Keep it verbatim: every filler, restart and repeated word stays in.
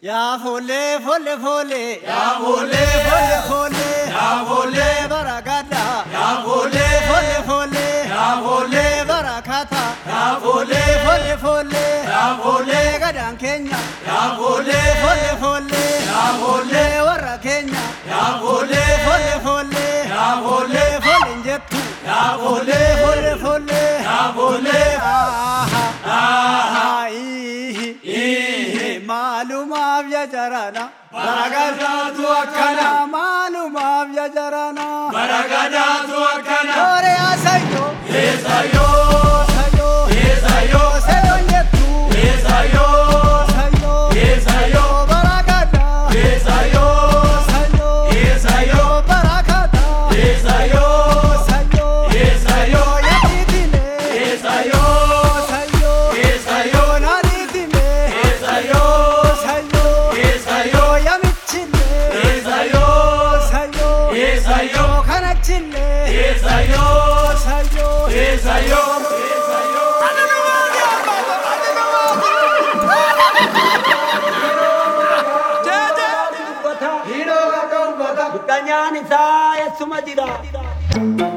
Ya vole vole vole, ya vole vole vole, ya vole baragada, ya vole vole vole, ya vole barakata, ya vole vole vole, ya vole gadan Kenya, ya vole vole vole, ya vole warra Kenya, ya vole vole vole, ya vole vole njettu, ya vole vole vole, ya vole aha, aha ihi, ihi maluma vya jarana, baragadaatu akkana maluma vya jarana, baragadaatu akkana ore asayo, eessayo sayo, eessayo sayo njettu, eessayo sayo, eessayo baragada, eessayo sayo, eessayo barakata, eessayo sayo, eessayo yaditile, eessayo sayo, eessayo naditile, eessayo sayo, eessayo yamichile, eessayo sayo, eessayo kanachile, eessayo sayo, eessayo Hidoo gadoo uffata. Buqqanyaan isaa eessuma jira.